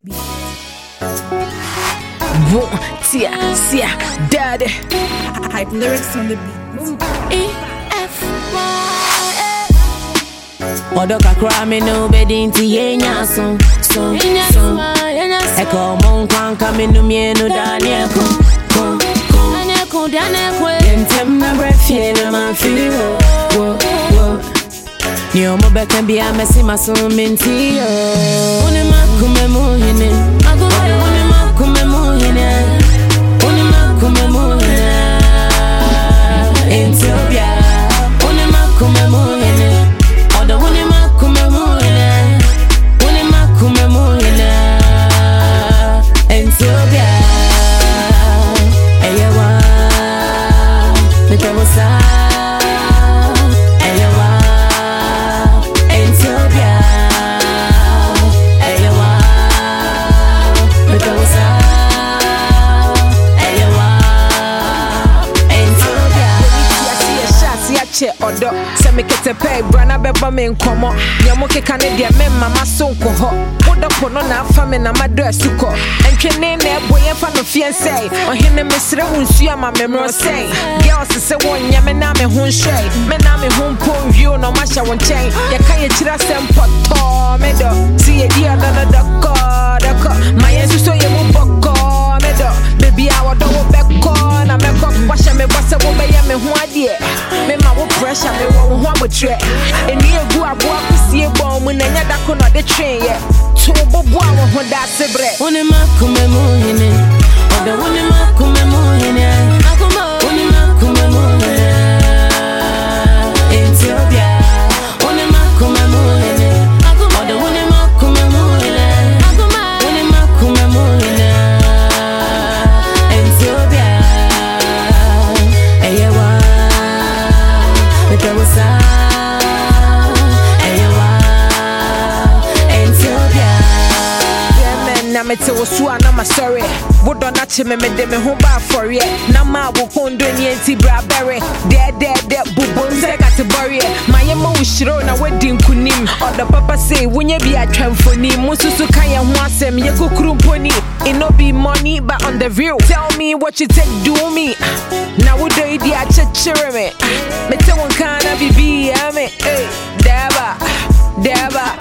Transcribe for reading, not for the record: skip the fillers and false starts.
Tia, daddy. Hype lyrics on the beat. Odo kakra me no bedi nti yenya so Eko mon kwan ka me no mienu dani eko Yentem na brefie na ma feel wo Ni omo beka bia mesi maso menti yo Oni makume mu hine Oni makume mu hine Oni makume mu hine Ethiopia Oni makume mu hine Odo oni makume mu hine Oni makume mu hine Ethiopia Eyewa Metewosa Eyewa Ethiopia Eyewa Metewosa Eyewa Ethiopia Che odo se me kete pay brana beba me nkomo nyamo keka ne de me mama so nko ho wodo pono na afa me na mado asuko entwene na eboye fa no fie sei ohene mesre wonsu ama memro sei girls se wonya me na me ho nhwe me na me ho mpon view no ma hya won chen ye ka ye kira sempoto me do see ye dia da doko my yesu so ye mu boko me do baby I wodo wo beko na me ko washa me bose wo be ye me ho ade me ma wo pressure me wo ho abotre eni egu aboa kusie bom na nya da ko no de twen ye to bobo a wo ho da sebre oni makume mu hine odo oni makume mu hine oni makume mu hine Ethiopia oni makume mu hine odo oni makume mu hine oni makume mu hine Ethiopia eyewa Metewosa Eyewa Ethiopia Yemen na metewosu ana ma sorry wodo na che me de me ho ba for ye na ma wo kondo ni enti bra bere de bubon se category my yema wo shiro na wadi nkunim odo papa say wonye bi atwamfoni mususu kan ye ho asem ye kokuru mponi it no be money but on the real tell me what you take do me na wo do idi a chechere me te won kana bibi ame deba